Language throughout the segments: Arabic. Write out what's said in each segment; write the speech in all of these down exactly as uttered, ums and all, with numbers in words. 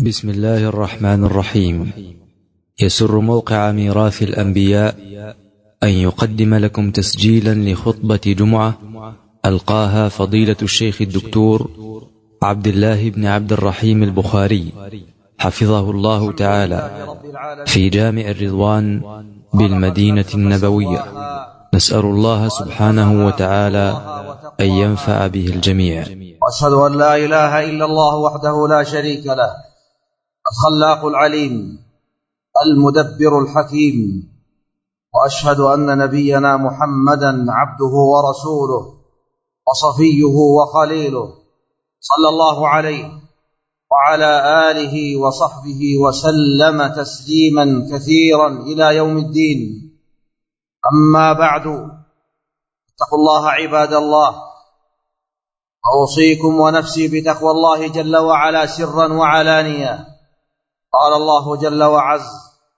بسم الله الرحمن الرحيم. يسر موقع ميراث الأنبياء أن يقدم لكم تسجيلا لخطبة جمعة ألقاها فضيلة الشيخ الدكتور عبد الله بن عبد الرحيم البخاري حفظه الله تعالى في جامع الرضوان بالمدينة النبوية. نسأل الله سبحانه وتعالى أن ينفع به الجميع. وأشهد أن لا إله إلا الله وحده لا شريك له الخلاق العليم المدبر الحكيم، وأشهد أن نبينا محمدا عبده ورسوله وصفيه وخليله صلى الله عليه وعلى آله وصحبه وسلم تسليما كثيرا إلى يوم الدين. أما بعد، اتقوا الله عباد الله، أوصيكم ونفسي بتقوى الله جل وعلا سرا وعلانيا. قال الله جل وعز: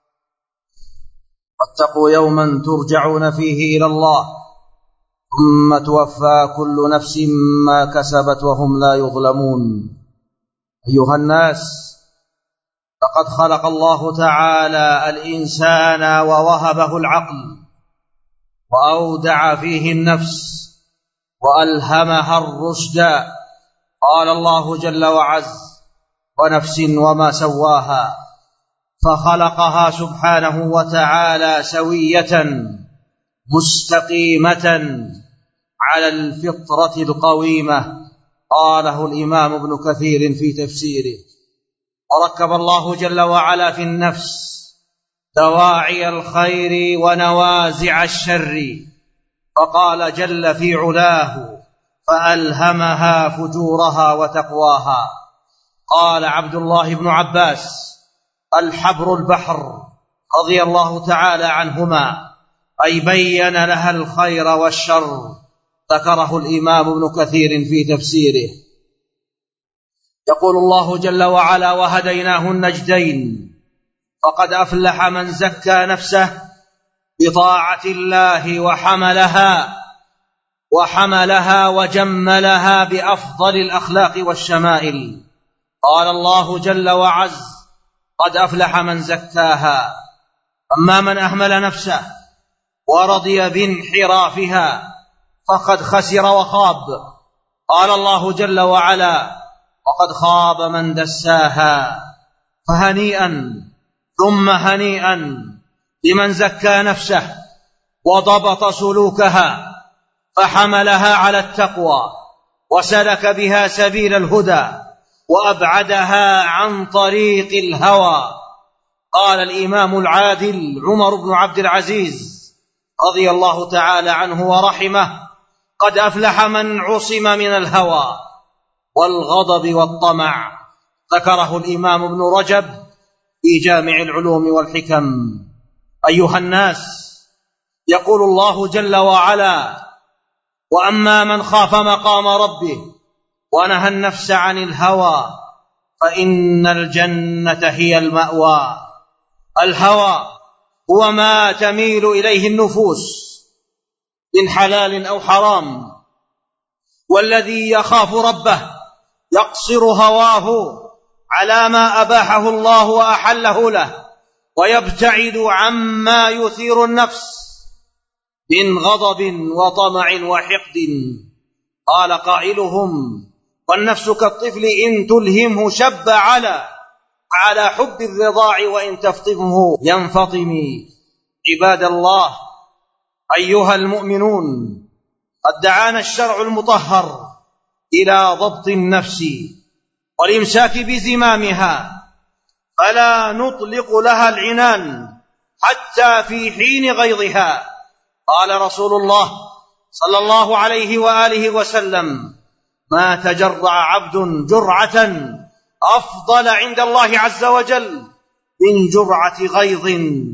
واتقوا يوما ترجعون فيه إلى الله ثم توفى كل نفس ما كسبت وهم لا يظلمون. أيها الناس، لقد خلق الله تعالى الإنسان ووهبه العقل وأودع فيه النفس وألهمها الرشد. قال الله جل وعز: ونفس وما سواها فخلقها سبحانه وتعالى سوية مستقيمة على الفطرة القويمة. قاله الإمام ابن كثير في تفسيره: وركب الله جل وعلا في النفس دواعي الخير ونوازع الشر، فقال جل في علاه: فألهمها فجورها وتقواها. قال عبد الله بن عباس الحبر البحر رضي الله تعالى عنهما، أي بين لها الخير والشر. ذكره الإمام ابن كثير في تفسيره. يقول الله جل وعلا: وهديناه النجدين، فقد أفلح من زكى نفسه بطاعة الله وحملها وحملها وجملها بأفضل الأخلاق والشمائل. قال الله جل وعز: قد أفلح من زكاها. أما من أهمل نفسه ورضي بانحرافها فقد خسر وخاب. قال الله جل وعلا: وقد خاب من دساها. فهنيئا ثم هنيئا لمن زكى نفسه وضبط سلوكها فحملها على التقوى وسلك بها سبيل الهدى وأبعدها عن طريق الهوى. قال الإمام العادل عمر بن عبد العزيز رضي الله تعالى عنه ورحمه: قد أفلح من عصم من الهوى والغضب والطمع. ذكره الإمام ابن رجب في جامع العلوم والحكم. أيها الناس، يقول الله جل وعلا: وأما من خاف مقام ربه ونهى النفس عن الهوى فإن الجنة هي المأوى. الهوى هو ما تميل إليه النفوس من حلال أو حرام، والذي يخاف ربه يقصر هواه على ما أباحه الله وأحله له، ويبتعد عما يثير النفس من غضب وطمع وحقد. قال قائلهم: والنفس كالطفل إن تلهمه شب على على حب الرضاع وإن تفطمه ينفطم. عباد الله، أيها المؤمنون، قد دعانا الشرع المطهر إلى ضبط النفس والإمساك بزمامها، فلا نطلق لها العنان حتى في حين غيظها. قال رسول الله صلى الله عليه وآله وسلم: ما تجرع عبد جرعة أفضل عند الله عز وجل من جرعة غيظ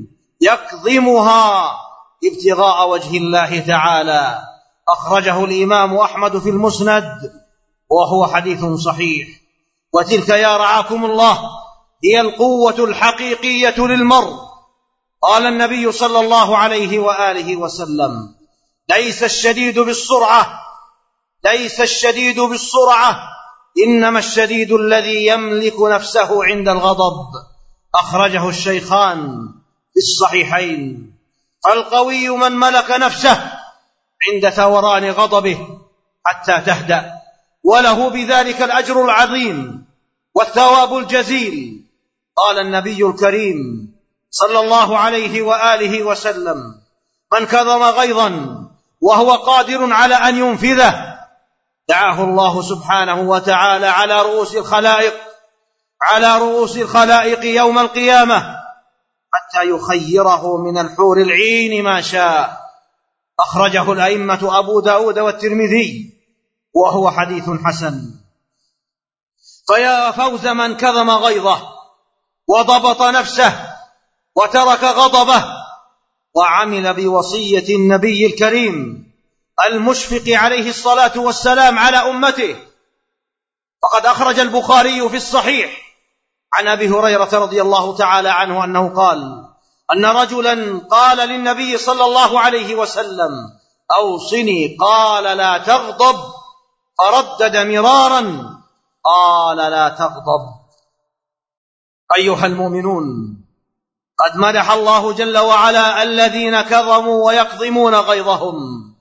يكظمها ابتغاء وجه الله تعالى. أخرجه الإمام أحمد في المسند وهو حديث صحيح. وتلك يا رعاكم الله هي القوة الحقيقية للمرء. قال النبي صلى الله عليه وآله وسلم: ليس الشديد بالسرعة ليس الشديد بالسرعة إنما الشديد الذي يملك نفسه عند الغضب. أخرجه الشيخان في الصحيحين. القوي من ملك نفسه عند ثوران غضبه حتى تهدأ، وله بذلك الأجر العظيم والثواب الجزيل. قال النبي الكريم صلى الله عليه وآله وسلم: من كظم غيظا وهو قادر على أن ينفذه دعاه الله سبحانه وتعالى على رؤوس الخلائق على رؤوس الخلائق يوم القيامة حتى يخيره من الحور العين ما شاء. أخرجه الأئمة أبو داود والترمذي وهو حديث حسن. فيا فوز من كظم غيظه وضبط نفسه وترك غضبه وعمل بوصية النبي الكريم المشفق عليه الصلاة والسلام على أمته. فقد أخرج البخاري في الصحيح عن أبي هريرة رضي الله تعالى عنه أنه قال أن رجلا قال للنبي صلى الله عليه وسلم: أوصني. قال: لا تغضب. فردد مرارا: قال: لا تغضب. أيها المؤمنون، قد مدح الله جل وعلا الذين كظموا ويكظمون غيظهم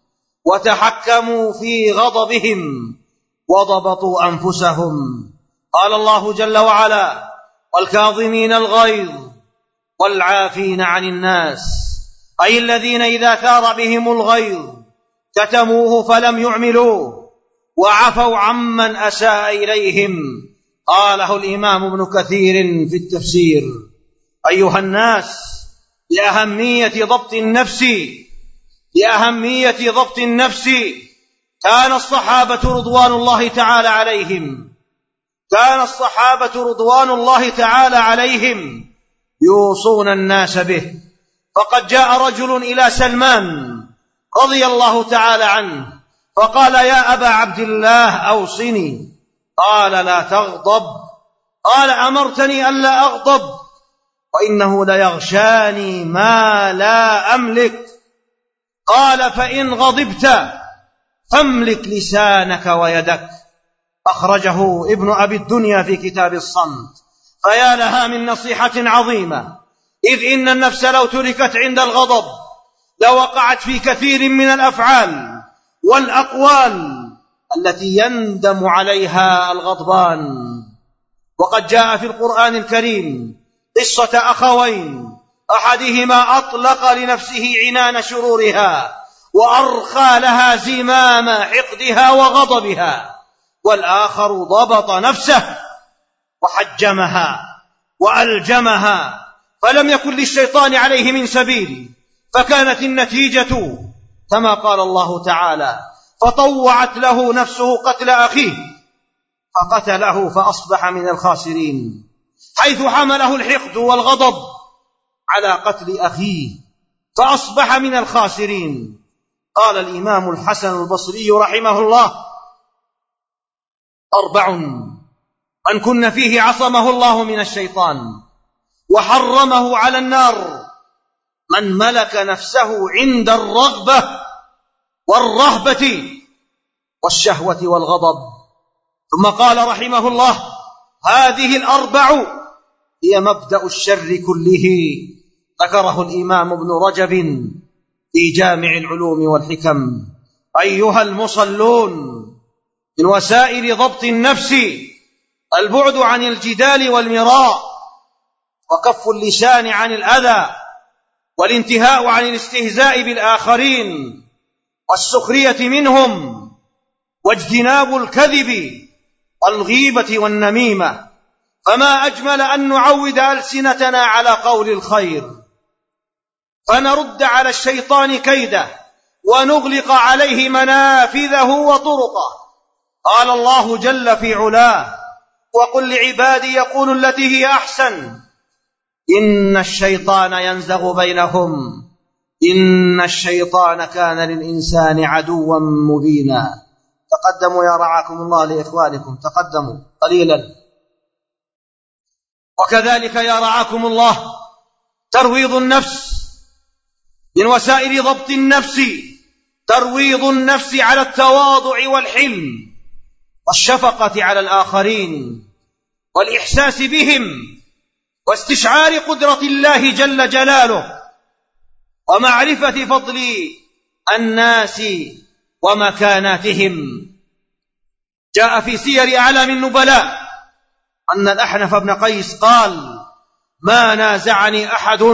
وتحكموا في غضبهم وضبطوا أنفسهم. قال الله جل وعلا: والكاظمين الغيظ والعافين عن الناس، أي الذين إذا ثار بهم الغيظ كتموه فلم يعملوه وعفوا عمن أساء إليهم. قاله الإمام ابن كثير في التفسير. أيها الناس، لأهمية ضبط النفس لأهمية ضبط النفس كان الصحابة رضوان الله تعالى عليهم كان الصحابة رضوان الله تعالى عليهم يوصون الناس به. فقد جاء رجل إلى سلمان رضي الله تعالى عنه فقال: يا أبا عبد الله أوصني. قال: لا تغضب. قال: أمرتني ألا أغضب وإنه ليغشاني ما لا أملك. قال: فإن غضبت فاملك لسانك ويدك. أخرجه ابن أبي الدنيا في كتاب الصمت. فيا لها من نصيحة عظيمة، إذ إن النفس لو تركت عند الغضب لوقعت في كثير من الأفعال والأقوال التي يندم عليها الغضبان. وقد جاء في القرآن الكريم قصة أخوين، أحدهما أطلق لنفسه عنان شرورها وأرخى لها زمام حقدها وغضبها، والآخر ضبط نفسه وحجمها وألجمها، فلم يكن للشيطان عليه من سبيل، فكانت النتيجة كما قال الله تعالى: فطوعت له نفسه قتل أخيه فقتله فأصبح من الخاسرين، حيث حمله الحقد والغضب على قتل أخيه فأصبح من الخاسرين. قال الإمام الحسن البصري رحمه الله: أربع من كن فيه عصمه الله من الشيطان وحرمه على النار: من ملك نفسه عند الرغبة والرهبة والشهوة والغضب. ثم قال رحمه الله: هذه الأربع هي مبدأ الشر كله. ذكره الإمام ابن رجب في جامع العلوم والحكم. أيها المصلون، من وسائل ضبط النفس البعد عن الجدال والمراء، وكف اللسان عن الأذى، والانتهاء عن الاستهزاء بالآخرين والسخرية منهم، واجتناب الكذب والغيبة والنميمة. فما أجمل أن نعود ألسنتنا على قول الخير، فنرد على الشيطان كيده ونغلق عليه منافذه وطرقه. قال الله جل في علاه: وقل لعبادي يقولوا التي هي أحسن إن الشيطان ينزغ بينهم إن الشيطان كان للإنسان عدوا مبينا. تقدموا يا رعاكم الله لإخوانكم، تقدموا قليلا. وكذلك يا رعاكم الله ترويض النفس، من وسائل ضبط النفس ترويض النفس على التواضع والحلم والشفقة على الآخرين والإحساس بهم واستشعار قدرة الله جل جلاله ومعرفة فضل الناس ومكاناتهم. جاء في سير أعلام النبلاء أن الأحنف بن قيس قال: ما نازعني أحد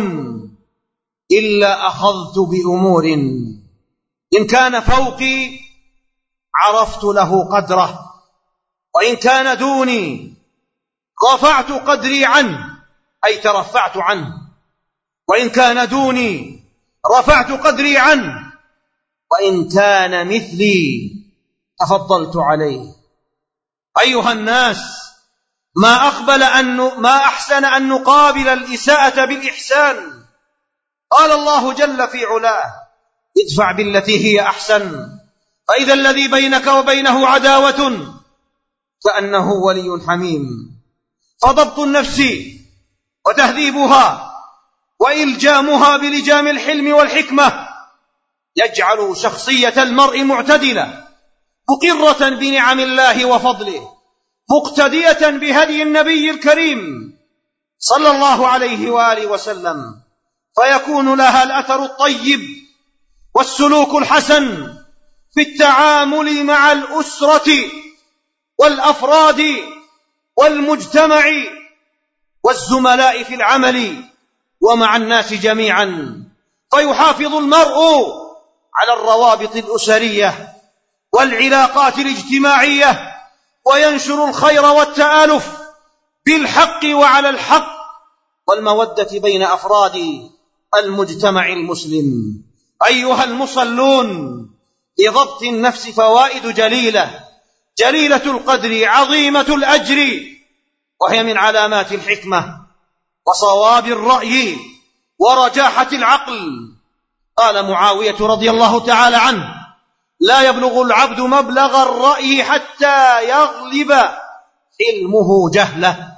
إلا أخذت بأمور إن كان فوقي عرفت له قدره، وإن كان دوني رفعت قدري عنه، أي ترفعت عنه، وإن كان دوني رفعت قدري عنه، وإن كان مثلي تفضلت عليه. أيها الناس، ما أقبل أن ما أحسن أن نقابل الإساءة بالإحسان. قال الله جل في علاه: ادفع بالتي هي أحسن فإذا الذي بينك وبينه عداوة كأنه ولي حميم. فضبط النفس وتهذيبها وإلجامها بلجام الحلم والحكمة يجعل شخصية المرء معتدلة مقرة بنعم الله وفضله، مقتدية بهدي النبي الكريم صلى الله عليه وآله وسلم، فيكون لها الأثر الطيب والسلوك الحسن في التعامل مع الأسرة والأفراد والمجتمع والزملاء في العمل ومع الناس جميعا، فيحافظ المرء على الروابط الأسرية والعلاقات الاجتماعية، وينشر الخير والتآلف بالحق وعلى الحق والمودة بين أفراد المجتمع المسلم. أيها المصلون، لضبط النفس فوائد جليلة جليلة القدر عظيمة الأجر، وهي من علامات الحكمة وصواب الرأي ورجاحة العقل. قال معاوية رضي الله تعالى عنه: لا يبلغ العبد مبلغ الرأي حتى يغلب علمه جهله.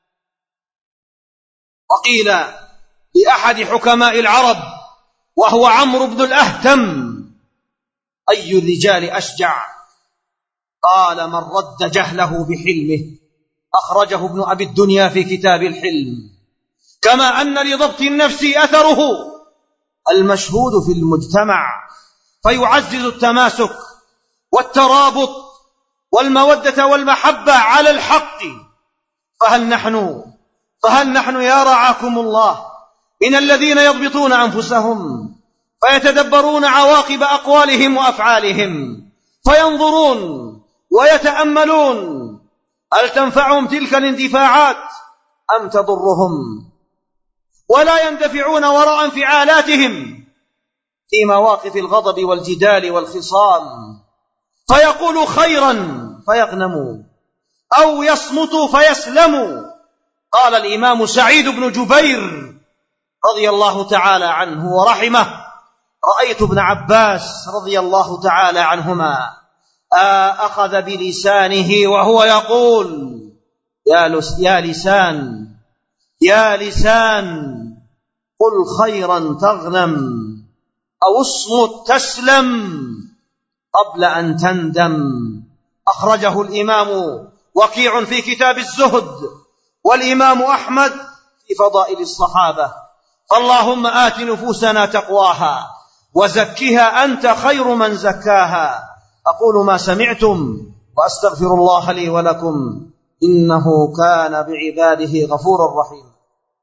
وقيل لأحد حكماء العرب وهو عمرو بن الأهتم: أي الرجال أشجع؟ قال: من رد جهله بحلمه. أخرجه ابن أبي الدنيا في كتاب الحلم. كما أن لضبط النفس أثره المشهود في المجتمع، فيعزز التماسك والترابط والمودة والمحبة على الحق. فهل نحن فهل نحن يا رعاكم الله من الذين يضبطون أنفسهم فيتدبرون عواقب أقوالهم وأفعالهم، فينظرون ويتأملون هل تنفعهم تلك الاندفاعات أم تضرهم، ولا يندفعون وراء انفعالاتهم في مواقف الغضب والجدال والخصام، فيقول خيرا فيغنموا أو يصمتوا فيسلموا. قال الإمام سعيد بن جبير رضي الله تعالى عنه ورحمه: رأيت ابن عباس رضي الله تعالى عنهما أخذ بلسانه وهو يقول: يا لسان يا لسان قل خيرا تغنم أو اصمت تسلم قبل أن تندم. أخرجه الإمام وكيع في كتاب الزهد، والإمام أحمد في فضائل الصحابة. فاللهم آت نفوسنا تقواها وزكها أنت خير من زكاها. أقول ما سمعتم وأستغفر الله لي ولكم إنه كان بعباده غفورا رحيما.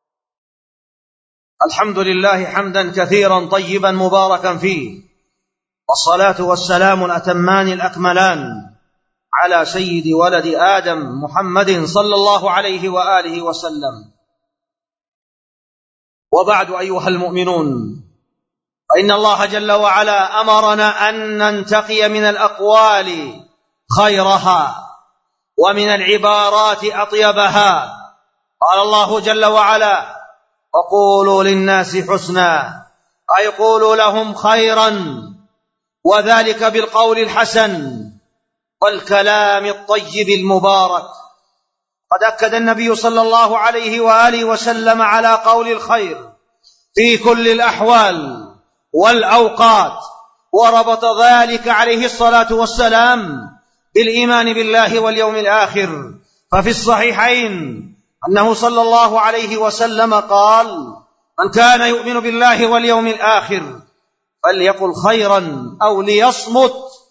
الحمد لله حمدا كثيرا طيبا مباركا فيه، والصلاة والسلام الأتمان الأكملان على سيد ولد آدم محمد صلى الله عليه وآله وسلم. وبعد أيها المؤمنون، فإن الله جل وعلا أمرنا أن ننتقي من الأقوال خيرها ومن العبارات أطيبها. قال الله جل وعلا: وقولوا للناس حسنا، أي قولوا لهم خيرا، وذلك بالقول الحسن والكلام الطيب المبارك. قد أكد النبي صلى الله عليه وآله وسلم على قول الخير في كل الأحوال والأوقات، وربط ذلك عليه الصلاة والسلام بالإيمان بالله واليوم الآخر. ففي الصحيحين أنه صلى الله عليه وسلم قال: من كان يؤمن بالله واليوم الآخر فليقل خيرا أو ليصمت.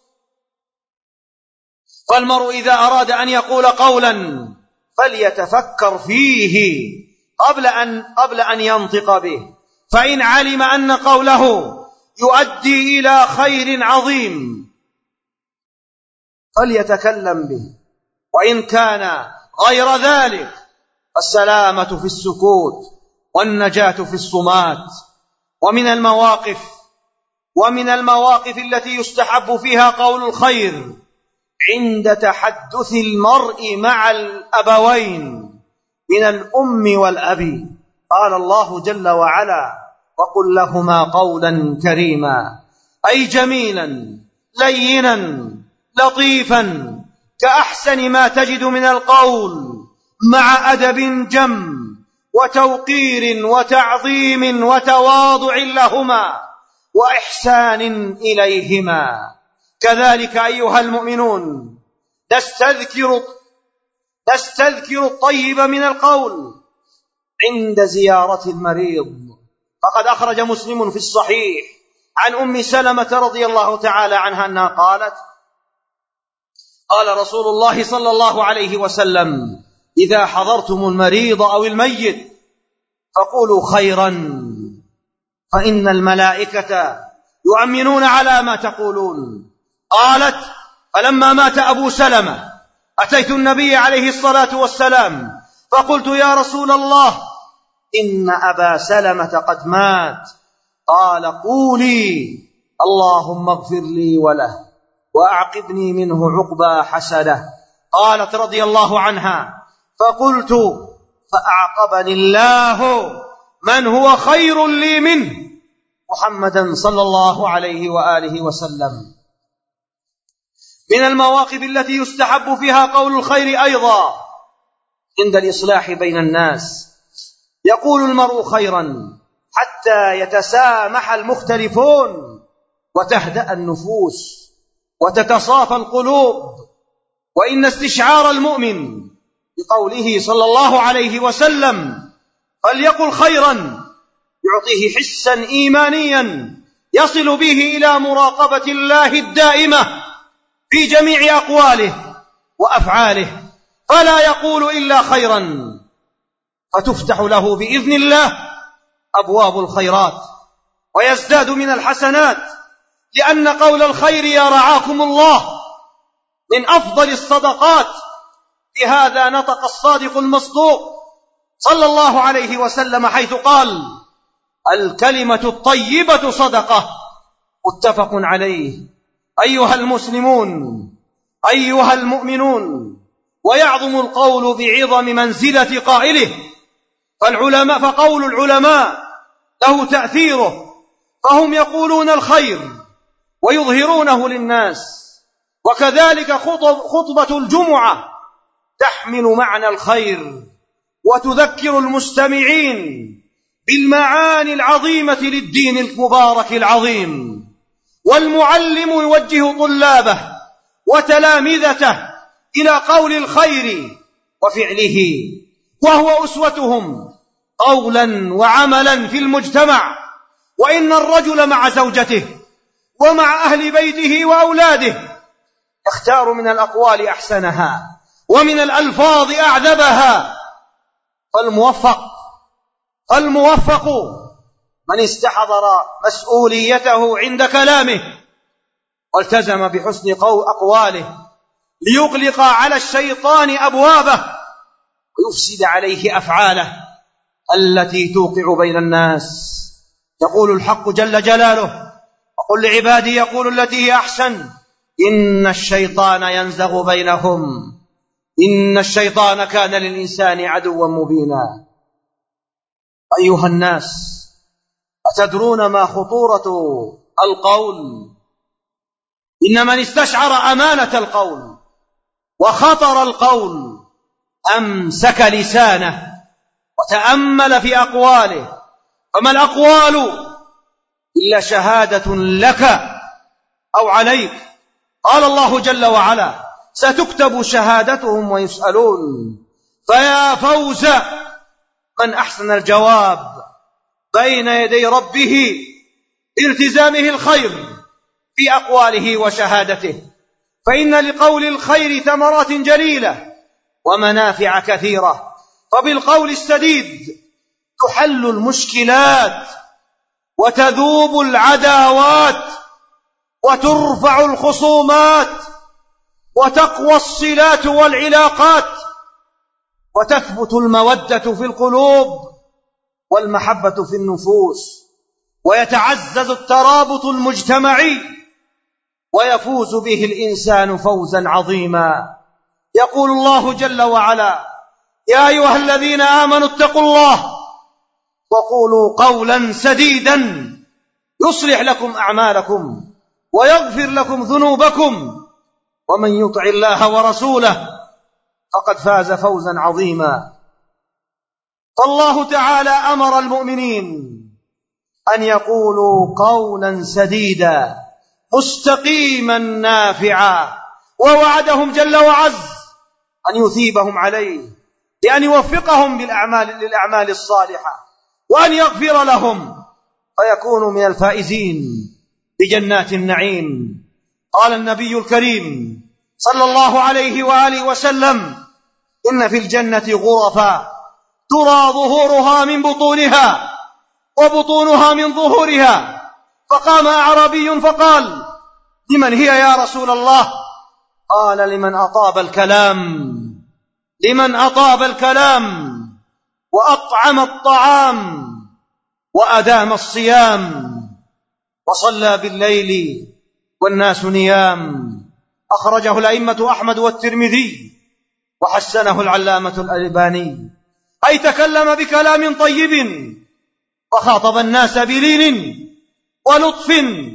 فالمرء إذا أراد أن يقول قولا فليتفكر فيه قبل أن, قبل أن ينطق به، فإن علم أن قوله يؤدي إلى خير عظيم فليتكلم به، وإن كان غير ذلك فالسلامة في السكوت والنجاة في الصمات. ومن المواقف ومن المواقف التي يستحب فيها قول الخير عند تحدث المرء مع الأبوين من الأم والأب. قال الله جل وعلا: وقل لهما قولا كريما، أي جميلا لينا لطيفا كأحسن ما تجد من القول، مع أدب جم وتوقير وتعظيم وتواضع لهما وإحسان إليهما. كذلك أيها المؤمنون نستذكر, نستذكر الطيب من القول عند زيارة المريض. فقد أخرج مسلم في الصحيح عن أم سلمة رضي الله تعالى عنها أنها قالت: قال رسول الله صلى الله عليه وسلم: إذا حضرتم المريض أو الميت فقولوا خيرا، فإن الملائكة يؤمنون على ما تقولون. قالت: فلما مات أبو سلمة أتيت النبي عليه الصلاة والسلام فقلت: يا رسول الله، إن أبا سلمة قد مات. قال: قولي اللهم اغفر لي وله وأعقبني منه عقبى حسنة. قالت رضي الله عنها: فقلت: فأعقبني الله من هو خير لي منه، محمدا صلى الله عليه وآله وسلم. من المواقف التي يستحب فيها قول الخير أيضا عند الإصلاح بين الناس. يقول المرء خيرا حتى يتسامح المختلفون وتهدأ النفوس وتتصافى القلوب. وإن استشعار المؤمن بقوله صلى الله عليه وسلم فليقل خيرا يعطيه حسا إيمانيا يصل به إلى مراقبة الله الدائمة في جميع أقواله وأفعاله، فلا يقول إلا خيرا، فتفتح له بإذن الله أبواب الخيرات ويزداد من الحسنات. لأن قول الخير يا رعاكم الله من أفضل الصدقات. بهذا نطق الصادق المصدوق صلى الله عليه وسلم حيث قال: الكلمة الطيبة صدقة، متفق عليه. أيها المسلمون، أيها المؤمنون، ويعظم القول بعظم منزلة قائله، فالعلماء فقول العلماء له تأثيره، فهم يقولون الخير ويظهرونه للناس. وكذلك خطب خطبة الجمعة تحمل معنى الخير وتذكر المستمعين بالمعاني العظيمة للدين المبارك العظيم. والمعلم يوجه طلابه وتلامذته إلى قول الخير وفعله، وهو أسوتهم قولا وعملا في المجتمع. وإن الرجل مع زوجته ومع أهل بيته وأولاده يختار من الأقوال أحسنها ومن الألفاظ أعذبها. فالموفق الموفق من استحضر مسؤوليته عند كلامه والتزم بحسن أقواله ليغلق على الشيطان أبوابه ويفسد عليه أفعاله التي توقع بين الناس. يقول الحق جل جلاله: وقل لعبادي يقول التي هي أحسن إن الشيطان ينزغ بينهم إن الشيطان كان للإنسان عدوا مبينا. أيها الناس، أتدرون ما خطورة القول؟ إن من استشعر أمانة القول وخطر القول أمسك لسانه وتأمل في أقواله. فما الأقوال إلا شهادة لك أو عليك. قال الله جل وعلا: ستكتب شهادتهم ويسألون. فيا فوز من أحسن الجواب بين يدي ربه بالتزامه الخير في أقواله وشهادته، فإن لقول الخير ثمرات جليلة ومنافع كثيرة. فبالقول السديد تحل المشكلات وتذوب العداوات وترفع الخصومات وتقوى الصلات والعلاقات وتثبت المودة في القلوب والمحبة في النفوس ويتعزز الترابط المجتمعي ويفوز به الإنسان فوزا عظيما. يقول الله جل وعلا: يا أيها الذين آمنوا اتقوا الله وقولوا قولا سديدا يصلح لكم أعمالكم ويغفر لكم ذنوبكم ومن يطع الله ورسوله فقد فاز فوزا عظيما. فالله تعالى أمر المؤمنين أن يقولوا قولا سديدا مستقيما نافعا، ووعدهم جل وعز أن يثيبهم عليه بأن يوفقهم بالأعمال للأعمال الصالحة وأن يغفر لهم فيكونوا من الفائزين بجنات النعيم. قال النبي الكريم صلى الله عليه وآله وسلم: إن في الجنة غرفا ترى ظهورها من بطونها وبطونها من ظهورها. فقام أعرابي فقال: لمن هي يا رسول الله؟ قال: لمن أطاب الكلام لمن أطاب الكلام وأطعم الطعام وأدام الصيام وصلى بالليل والناس نيام. أخرجه الأئمة أحمد والترمذي وحسنه العلامة الألباني. أي تكلم بكلام طيب وخاطب الناس بلين ولطف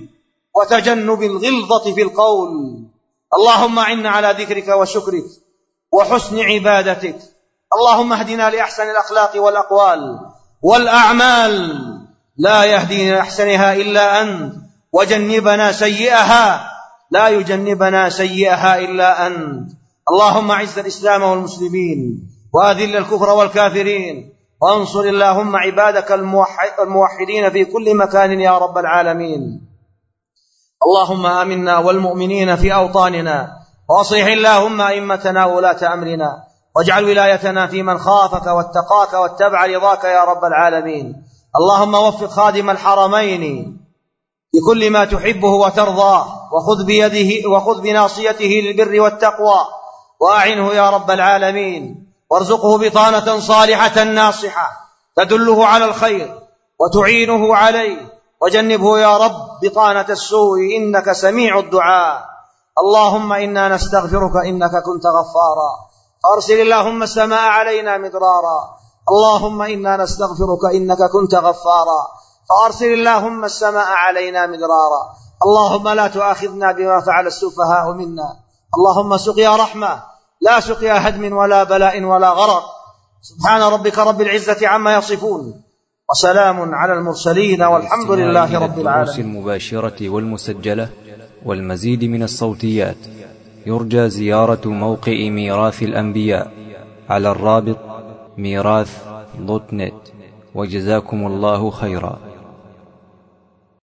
وتجنب الغلظة في القول. اللهم أعنا على ذكرك وشكرك وحسن عبادتك. اللهم اهدنا لأحسن الأخلاق والأقوال والأعمال، لا يهدي لأحسنها إلا أنت، وجنبنا سيئها لا يجنبنا سيئها إلا أنت. اللهم أعز الإسلام والمسلمين وأذل الكفر والكافرين، وانصر اللهم عبادك الموحدين في كل مكان يا رب العالمين. اللهم آمنا والمؤمنين في أوطاننا، وأصلح اللهم أئمتنا وولاة أمرنا، واجعل ولايتنا في من خافك واتقاك واتبع رضاك يا رب العالمين. اللهم وفق خادم الحرمين لكل ما تحبه وترضاه، وخذ بيده وخذ بناصيته للبر والتقوى، وأعنه يا رب العالمين، وارزقه بطانة صالحة ناصحة تدله على الخير وتعينه عليه، وجنبه يا رب بطانة السوء إنك سميع الدعاء. اللهم إنا نستغفرك إنك كنت غفارا، فأرسل اللهم السماء علينا مدرارا. اللهم إنا نستغفرك إنك كنت غفارا، فأرسل اللهم السماء علينا مدرارا. اللهم لا تؤاخذنا بما فعل السفهاء منا. اللهم سقيا رحمة لا سقيا هدم ولا بلاء ولا غرق. سبحان ربك رب العزة عما يصفون، وسلام على المرسلين، والحمد لله رب العالمين. الدروس المباشرة والمسجلة والمزيد من الصوتيات يرجى زيارة موقع ميراث الأنبياء على الرابط ميراث دوت نت. وجزاكم الله خيرا.